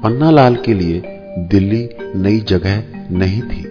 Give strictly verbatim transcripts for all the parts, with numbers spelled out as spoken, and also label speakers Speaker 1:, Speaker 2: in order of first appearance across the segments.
Speaker 1: पन्नालाल के लिए दिल्ली नई जगह नहीं थी।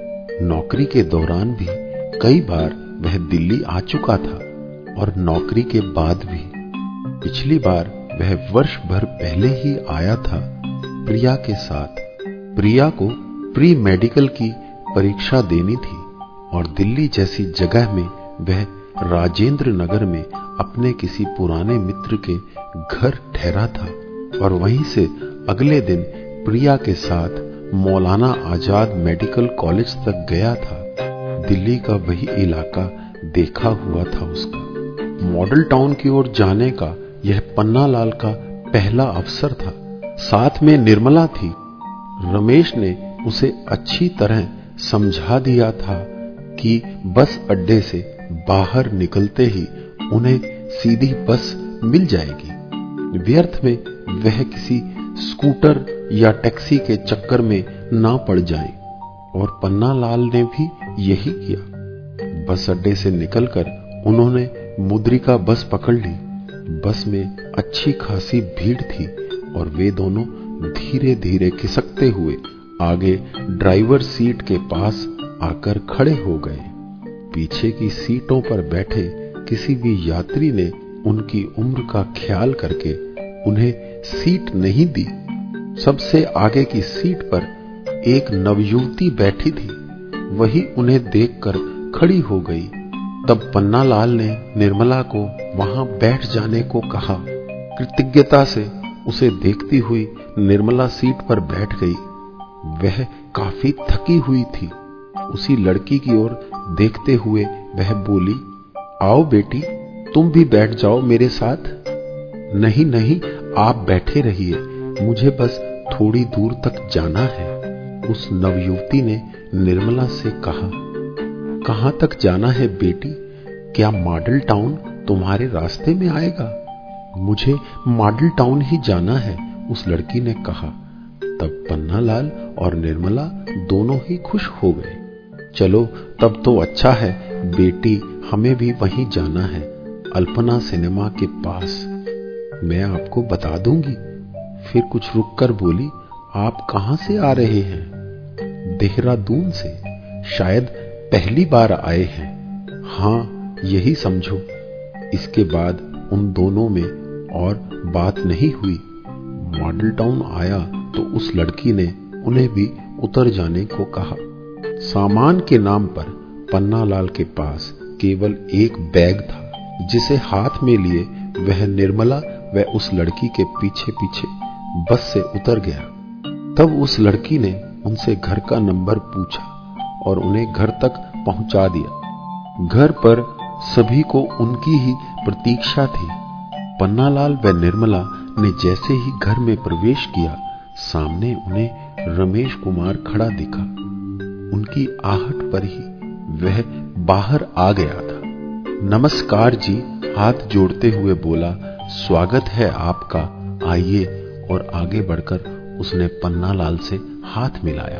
Speaker 1: नौकरी के दौरान भी कई बार वह दिल्ली आ चुका था और नौकरी के बाद भी। पिछली बार वह वर्ष भर पहले ही आया था प्रिया के साथ। प्रिया को प्री मेडिकल की परीक्षा देनी थी और दिल्ली जैसी जगह में वह राजेंद्र नगर में अपने किसी पुराने मित्र के घर ठहरा था और वहीं से अगले दिन प्रिया के साथ मौलाना आजाद मेडिकल कॉलेज तक गया था। दिल्ली का वही इलाका देखा हुआ था उसका। मॉडल टाउन की ओर जाने का यह पन्नालाल का पहला अवसर था। साथ में निर्मला थी। रमेश ने उसे अच्छी तरह समझा दिया था कि बस अड्डे से बाहर निकलते ही उन्हें सीधी बस मिल जाएगी। व्यर्थ में वह किसी स्कूटर या टैक्सी के चक्कर में ना पड़ जाए। और पन्नालाल ने भी यही किया। बस अड्डे से निकलकर उन्होंने मुद्रिका बस पकड़ ली। बस में अच्छी खासी भीड़ थी और वे दोनों धीरे धीरे खिसकते हुए आगे ड्राइवर सीट के पास आकर खड़े हो गए। पीछे की सीटों पर बैठे किसी भी यात्री ने उनकी उम्र का ख्याल करके उन्हें सीट नहीं दी। सबसे आगे की सीट पर एक नवयुवती बैठी थी। वही उन्हें देखकर खड़ी हो गई। तब पन्नालाल ने निर्मला को वहां बैठ जाने को कहा। कृतज्ञता से उसे देखती हुई निर्मला सीट पर बैठ गई। वह काफी थकी हुई थी। उसी लड़की की ओर देखते हुए वह बोली, आओ बेटी, तुम भी बैठ जाओ मेरे साथ। नहीं नहीं, आप बैठे रहिए, मुझे बस थोड़ी दूर तक जाना है। उस नवयुवती ने निर्मला से कहा। कहां तक जाना है बेटी? क्या मॉडल टाउन तुम्हारे रास्ते में आएगा? मुझे मॉडल टाउन ही जाना है, उस लड़की ने कहा। तब पन्नालाल और निर्मला दोनों ही खुश हो गए। चलो तब तो अच्छा है बेटी, हमें भी वहीं जाना है, अल्पना सिनेमा के पास। मैं आपको बता दूंगी। फिर कुछ रुककर बोली, आप कहां से आ रहे हैं? देहरादून से। शायद पहली बार आए हैं। हाँ, यही समझो। इसके बाद उन दोनों में और बात नहीं हुई। मॉडल टाउन आया तो उस लड़की ने उन्हें भी उतर जाने को कहा। सामान के नाम पर पन्नालाल के पास केवल एक बैग था, जिसे हाथ में लिए वह निर्मला व उस लड़की के पीछे पीछे बस से उतर गया। तब उस लड़की ने उनसे घर का नंबर पूछा और उन्हें घर तक पहुंचा दिया। घर पर सभी को उनकी ही प्रतीक्षा थी। पन्नालाल व निर्मला ने जैसे ही घर में प्रवेश किया, सामने उन्हें रमेश कुमार खड़ा दिखा। उनकी आहट पर ही वह बाहर आ गया था। नमस्कार जी, हाथ जोड़ते हुए बोला, स्वागत है आपका, आइए। और आगे बढ़कर उसने पन्नालाल से हाथ मिलाया।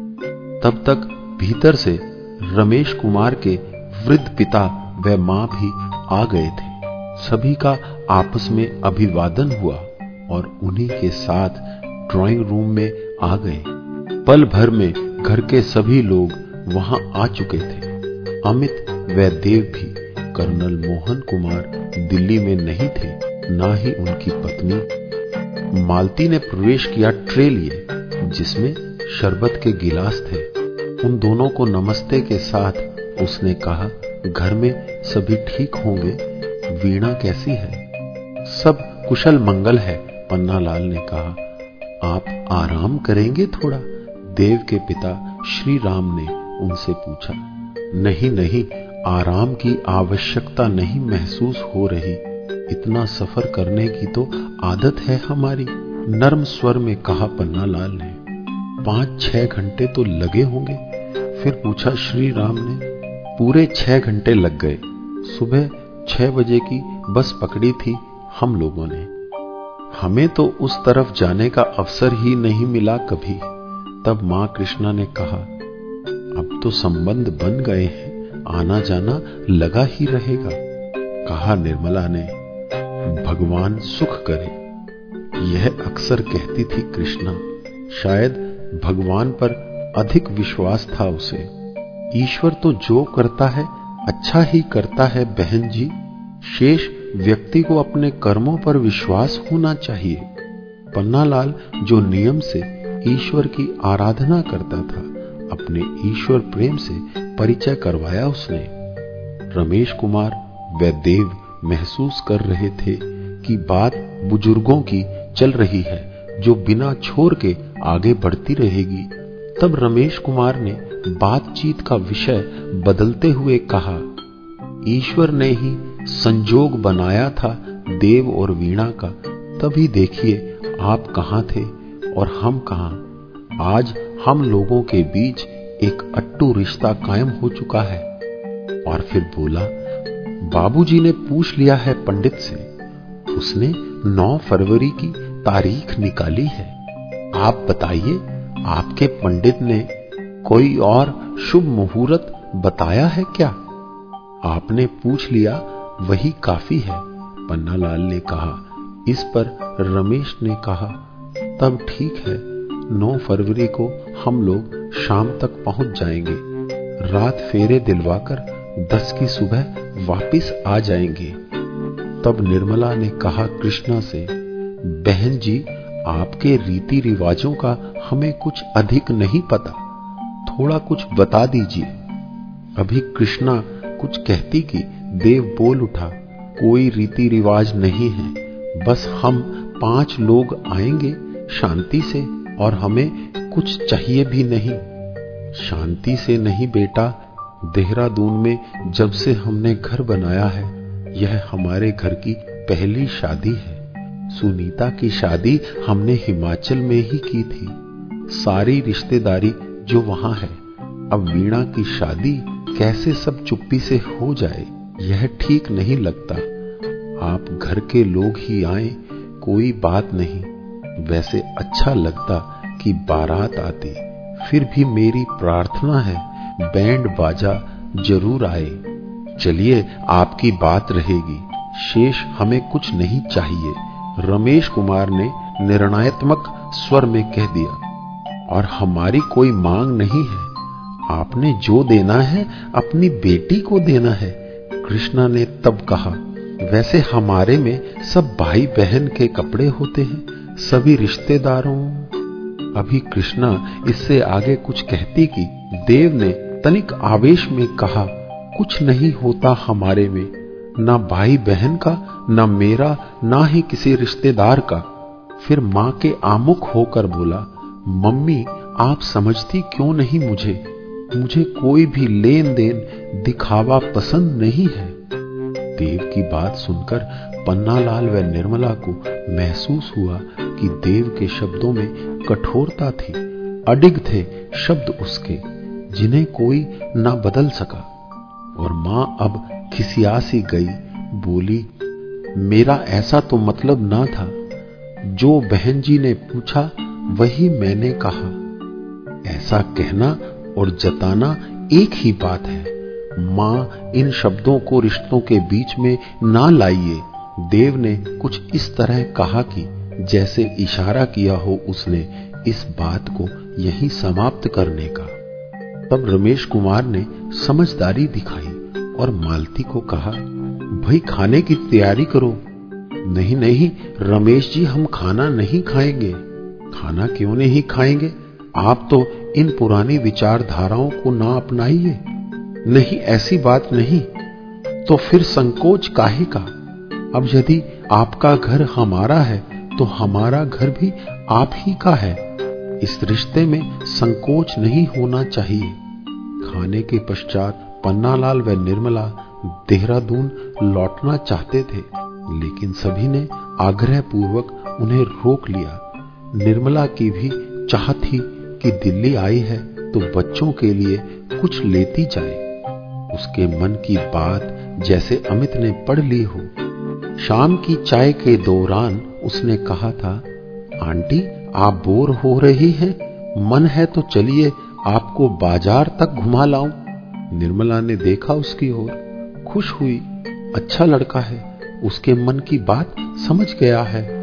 Speaker 1: तब तक भीतर से रमेश कुमार के वृद्ध पिता व मां भी आ गए थे। सभी का आपस में अभिवादन हुआ और उन्हीं के साथ ड्राइंग रूम में आ गए। पल भर में घर के सभी लोग वहां आ चुके थे। अमित व देव भी। कर्नल मोहन कुमार दिल्ली में नहीं थे, ना ही उनकी पत्नी। मालती ने प्रवेश किया ट्रे लिए, जिसमें शरबत के गिलास थे। उन दोनों को नमस्ते के साथ उसने कहा, घर में सभी ठीक होंगे? वीणा कैसी है? सब कुशल मंगल है, पन्नालाल ने कहा। आप आराम करेंगे थोड़ा? देव के पिता श्री राम ने उनसे पूछा। नहीं नहीं, आराम की आवश्यकता नहीं महसूस हो रही। इतना सफर करने की तो आदत है हमारी, नर्म स्वर में कहा पन्नालाल ने। पांच छह घंटे तो लगे होंगे? फिर पूछा श्री राम ने। पूरे छह घंटे लग गए। सुबह छह बजे की बस पकड़ी थी हम लोगों ने। हमें तो उस तरफ जाने का अवसर ही नहीं मिला कभी। तब मां कृष्णा ने कहा, अब तो संबंध बन गए हैं, आना जाना लगा ही रहेगा। कहा निर्मला ने, भगवान सुख करे। यह अक्सर कहती थी कृष्णा। शायद भगवान पर अधिक विश्वास था उसे। ईश्वर तो जो करता है अच्छा ही करता है बहन जी। शेष व्यक्ति को अपने कर्मों पर विश्वास होना चाहिए। पन्नालाल जो नियम से ईश्वर की आराधना करता था, अपने ईश्वर प्रेम से परिचय करवाया उसने। रमेश कुमार व देव महसूस कर रहे थे कि बात बुजुर्गों की चल रही है जो बिना छोर के आगे बढ़ती रहेगी। तब रमेश कुमार ने बातचीत का विषय बदलते हुए कहा, ईश्वर ने ही संजोग बनाया था देव और वीणा का। तभी देखिए आप कहां थे और हम कहां। आज हम लोगों के बीच एक अट्टू रिश्ता कायम हो चुका है। और फिर बोला, बाबूजी ने पूछ लिया है पंडित से। उसने नौ फरवरी की तारीख निकाली है। आप बताइए, आपके पंडित ने कोई और शुभ मुहूर्त बताया है क्या? आपने पूछ लिया वही काफी है, पन्नालाल ने कहा। इस पर रमेश ने कहा, तब ठीक है, नौ फरवरी को हम लोग शाम तक पहुंच जाएंगे। रात फेरे दिलवाकर दस की सुबह वापिस आ जाएंगे। तब निर्मला ने कहा कृष्णा से, बहन जी आपके रीति रिवाजों का हमें कुछ अधिक नहीं पता, थोड़ा कुछ बता दीजिए। अभी कृष्णा कुछ कहती कि देव बोल उठा, कोई रीति रिवाज नहीं है, बस हम पांच लोग आएंगे शांति से और हमें कुछ चाहिए भी नहीं। शांति से नहीं बेटा, देहरादून में जब से हमने घर बनाया है, यह हमारे घर की पहली शादी है। सुनीता की शादी हमने हिमाचल में ही की थी, सारी रिश्तेदारी जो वहां है। अब वीणा की शादी कैसे सब चुप्पी से हो जाए, यह ठीक नहीं लगता। आप घर के लोग ही आए, कोई बात नहीं। वैसे अच्छा लगता कि बारात आती। फिर भी मेरी प्रार्थना है बैंड बाजा जरूर आए। चलिए आपकी बात रहेगी, शेष हमें कुछ नहीं चाहिए, रमेश कुमार ने निर्णयात्मक स्वर में कह दिया। और हमारी कोई मांग नहीं है, आपने जो देना है अपनी बेटी को देना है, कृष्णा ने तब कहा। वैसे हमारे में सब भाई बहन के कपड़े होते हैं, सभी रिश्तेदारों। अभी कृष्णा इससे आगे कुछ कहती कि देव ने तनिक आवेश में कहा, कुछ नहीं होता हमारे में, ना भाई बहन का, ना मेरा, ना ही किसी रिश्तेदार का। फिर मां के आमुख होकर बोला, मम्मी आप समझती क्यों नहीं मुझे, मुझे कोई भी लेन देन दिखावा पसंद नहीं है। देव की बात सुनकर पन्नालाल व निर्मला को महसूस हुआ कि देव के शब्दों में कठोरता थी, अडिग थे शब्द उसके, जिन्हें कोई ना बदल सका। और मां अब खिसिया सी गई, बोली, मेरा ऐसा तो मतलब ना था, जो बहन जी ने पूछा वही मैंने कहा। ऐसा कहना और जताना एक ही बात है। मां इन शब्दों को रिश्तों के बीच में ना लाइए। देव ने कुछ इस तरह कहा कि जैसे इशारा किया हो उसने इस बात को यहीं समाप्त करने का। तब रमेश कुमार ने समझदारी दिखाई और मालती को कहा, भाई खाने की तैयारी करो। नहीं नहीं रमेश जी, हम खाना नहीं खाएंगे। खाना क्यों नहीं खाएंगे? आप तो इन पुरानी विचारधाराओं को ना अपनाइए। नहीं, ऐसी बात नहीं। तो फिर संकोच काहे का? अब यदि आपका घर हमारा है तो हमारा घर भी आप ही का है। इस रिश्ते में संकोच नहीं होना चाहिए। खाने के पश्चात पन्नालाल व निर्मला देहरादून लौटना चाहते थे, लेकिन सभी ने आग्रह पूर्वक उन्हें रोक लिया। निर्मला की भी चाह थी कि दिल्ली आई है तो बच्चों के लिए कुछ लेती जाए। उसके मन की बात जैसे अमित ने पढ़ ली हो। शाम की चाय के दौरान उसने कहा था, आंटी आप बोर हो रही हैं, मन है तो चलिए आपको बाजार तक घुमा लाऊं। निर्मला ने देखा उसकी ओर, खुश हुई। अच्छा लड़का है, उसके मन की बात समझ गया है।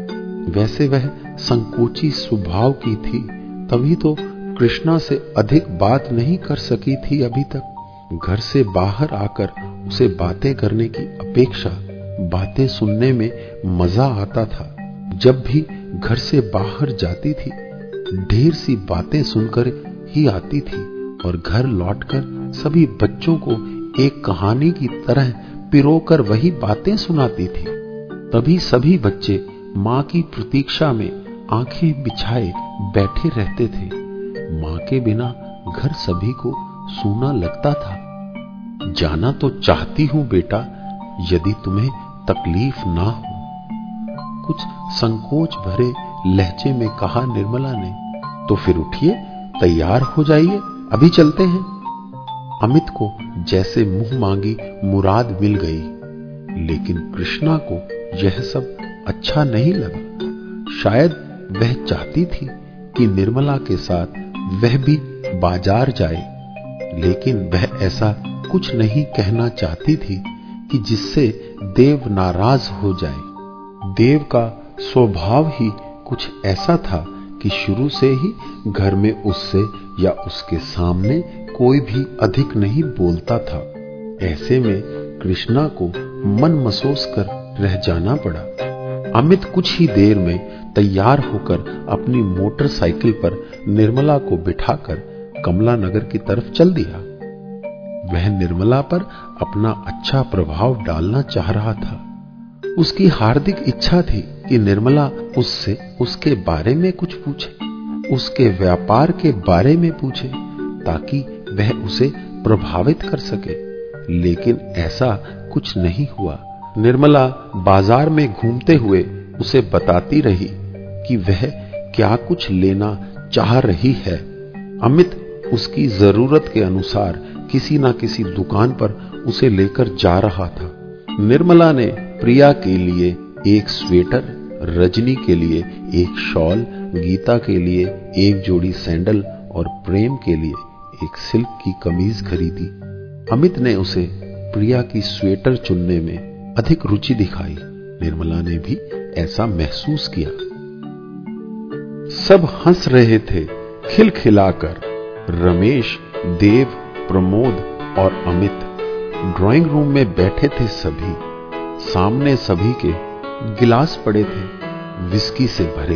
Speaker 1: वैसे वह संकोची स्वभाव की थी, तभी तो कृष्णा से अधिक बात नहीं कर सकी थी अभी तक। घर से बाहर आकर उसे बातें करने की अपेक्षा बातें सुनने में मजा आता था। जब भी घर से बाहर जाती थी, ढेर सी बातें सुनकर ही आती थी और घर लौटकर सभी बच्चों को एक कहानी की तरह पिरोकर वही बातें सुनाती थी। तभी सभी बच्चे माँ की प्रतीक्षा में आंखें बिछाए बैठे रहते थे। माँ के बिना घर सभी को सूना लगता था। जाना तो चाहती हूं बेटा, यदि तुम्हें तकलीफ ना हो, कुछ संकोच भरे लहजे में कहा निर्मला ने। तो फिर उठिए, तैयार हो जाइए, अभी चलते हैं। अमित को जैसे मुंह मांगी मुराद मिल गई, लेकिन कृष्णा को यह सब अच्छा नहीं लगा। शायद वह चाहती थी कि निर्मला के साथ वह भी बाजार जाए, लेकिन वह ऐसा कुछ नहीं कहना चाहती थी कि जिससे देव नाराज हो जाए। देव का स्वभाव ही कुछ ऐसा था कि शुरू से ही घर में उससे या उसके सामने कोई भी अधिक नहीं बोलता था। ऐसे में कृष्णा को मन मसोस कर रह जाना पड़ा। अमित कुछ ही देर में तैयार होकर अपनी मोटरसाइकिल पर निर्मला को बिठाकर कमला नगर की तरफ चल दिया। वह निर्मला पर अपना अच्छा प्रभाव डालना चाह रहा था। उसकी हार्दिक इच्छा थी कि निर्मला उससे उसके बारे में कुछ पूछे, उसके व्यापार के बारे में पूछे, ताकि वह उसे प्रभावित कर सके। लेकिन ऐसा कुछ नहीं हुआ। निर्मला बाजार में घूमते हुए उसे बताती रही कि वह क्या कुछ लेना चाह रही है। अमित उसकी जरूरत के अनुसार किसी न किसी दुकान पर उसे लेकर जा रहा था। निर्मला ने प्रिया के लिए एक स्वेटर, रजनी के लिए एक शॉल, गीता के लिए एक जोड़ी सैंडल और प्रेम के लिए एक सिल्क की कमीज खरीदी। अमित ने उसे प्रिया की स्वेटर चुनने में अधिक रुचि दिखाई। निर्मला ने भी ऐसा महसूस किया। सब हंस रहे थे खिलखिलाकर। रमेश, देव, प्रमोद और अमित ड्राइंग रूम में बैठे थे। सभी सामने सभी के गिलास पड़े थे, विस्की से भरे।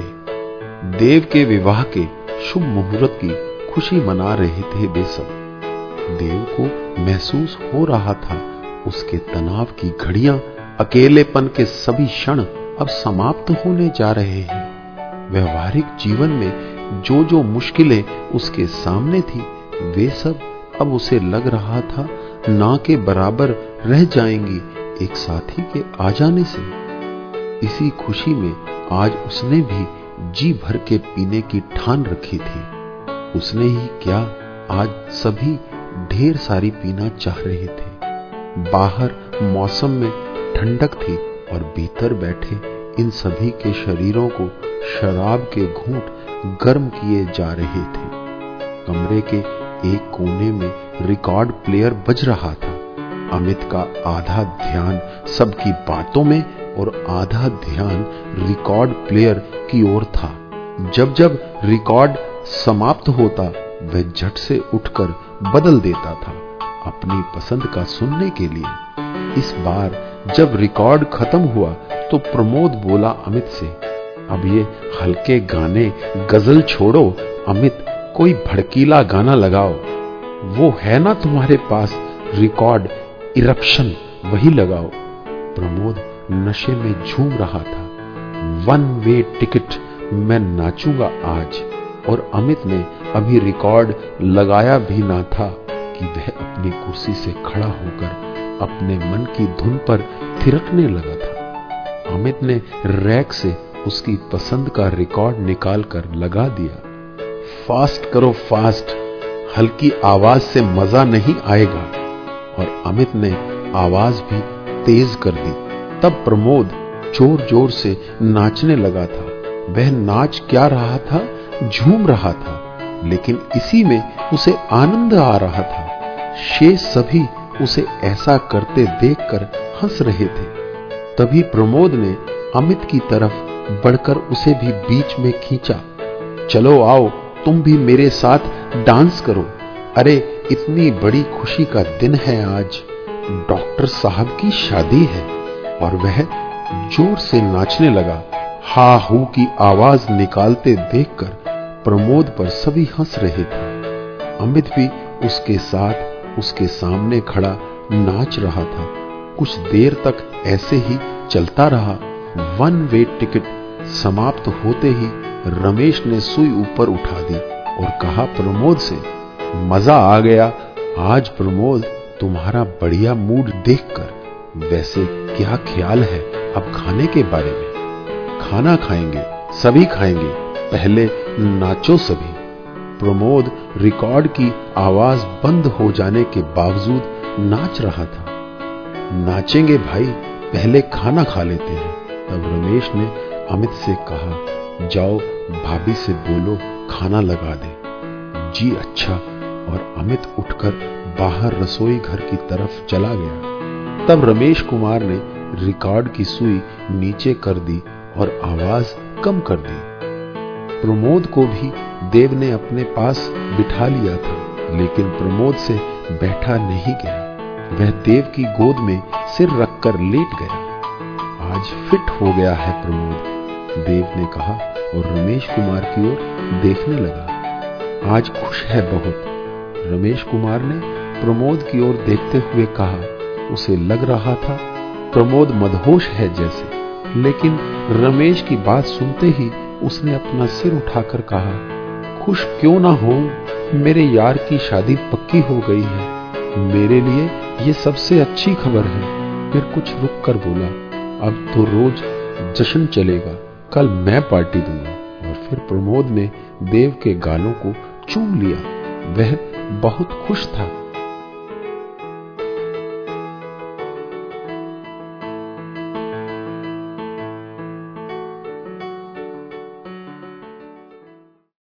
Speaker 1: देव के विवाह के शुभ मुहूर्त की खुशी मना रहे थे वे सब। देव को महसूस हो रहा था उसके तनाव की घड़ियां, अकेलेपन के सभी क्षण अब समाप्त होने जा रहे हैं। व्यवहारिक जीवन में जो जो मुश्किलें उसके सामने थी, वे सब अब उसे लग रहा था ना के बराबर रह जाएंगी एक साथी के आ जाने से। इसी खुशी में आज उसने भी जी भर के पीने की ठान रखी थी। उसने ही क्या, आज सभी ढेर सारी पीना चाह रहे थे। बाहर मौसम में ठंडक थी और भीतर बैठे इन सभी के शरीरों को शराब के घूंट गर्म किए जा रहे थे। कमरे के एक कोने में रिकॉर्ड प्लेयर बज रहा था। अमित का आधा ध्यान सबकी बातों में और आधा ध्यान रिकॉर्ड प्लेयर की ओर था। जब जब रिकॉर्ड समाप्त होता, वह झट से उठकर बदल देता था अपनी पसंद का सुनने के लिए। इस बार जब रिकॉर्ड खत्म हुआ तो प्रमोद बोला अमित से, अब ये हल्के गाने गजल छोड़ो अमित, कोई भड़कीला गाना लगाओ। वो है ना तुम्हारे पास रिकॉर्ड इरप्शन, वही लगाओ। प्रमोद नशे में झूम रहा था। वन वे टिकट, मैं नाचूंगा आज। और अमित ने अभी रिकॉर्ड लगाया भी ना था कि वह अपनी कुर्सी से खड़ा होकर अपने मन की धुन पर थिरकने लगा था। अमित ने रैक से उसकी पसंद का रिकॉर्ड निकालकर लगा दिया। फास्ट करो फास्ट, हल्की आवाज से मजा नहीं आएगा। और अमित ने आवाज भी तेज कर दी। तब प्रमोद जोर जोर से नाचने लगा था। वह नाच क्या रहा था, झूम रहा था, लेकिन इसी में उसे आनंद आ रहा था। शेष सभी उसे ऐसा करते देखकर हंस रहे थे। तभी प्रमोद ने अमित की तरफ बढ़कर उसे भी बीच में खींचा। चलो आओ, तुम भी मेरे साथ डांस करो। अरे इतनी बड़ी खुशी का दिन है आज, डॉक्टर साहब की शादी है। और वह जोर से नाचने लगा। हा हू की आवाज निकालते देखकर प्रमोद पर सभी हंस रहे थे। अमित भी उसके साथ उसके सामने खड़ा नाच रहा था। कुछ देर तक ऐसे ही चलता रहा। वन वे टिकट समाप्त होते ही रमेश ने सुई ऊपर उठा दी और कहा प्रमोद से, मजा आ गया आज प्रमोद, तुम्हारा बढ़िया मूड देखकर। वैसे क्या ख्याल है अब खाने के बारे में? खाना खाएंगे, सभी खाएंगे, पहले नाचो सभी। प्रमोद रिकॉर्ड की आवाज बंद हो जाने के बावजूद नाच रहा था। नाचेंगे भाई, पहले खाना खा लेते हैं। तब रमेश ने अमित से कहा, जाओ भाभी से बोलो खाना लगा दे। जी अच्छा। और अमित उठकर बाहर रसोई घर की तरफ चला गया। तब रमेश कुमार ने रिकॉर्ड की सुई नीचे कर दी और आवाज कम कर दी। प्रमोद को भी देव ने अपने पास बिठा लिया था, लेकिन प्रमोद से बैठा नहीं गया। वह देव की गोद में सिर रखकर लेट गया। आज फिट हो गया है प्रमोद, देव ने कहा और रमेश कुमार की ओर देखने लगा। आज खुश है बहुत, रमेश कुमार ने प्रमोद की ओर देखते हुए कहा। उसे लग रहा था प्रमोद मदहोश है जैसे, लेकिन रमेश की बात सुनते ही उसने अपना सिर उठाकर कहा, खुश क्यों ना हो, मेरे यार की शादी पक्की हो गई है, मेरे लिए ये सबसे अच्छी खबर है। फिर कुछ रुक कर बोला, अब तो रोज जश्न चलेगा, कल मैं पार्टी दूंगा। और फिर प्रमोद ने देव के गालों को चूम लिया। वह बहुत खुश था।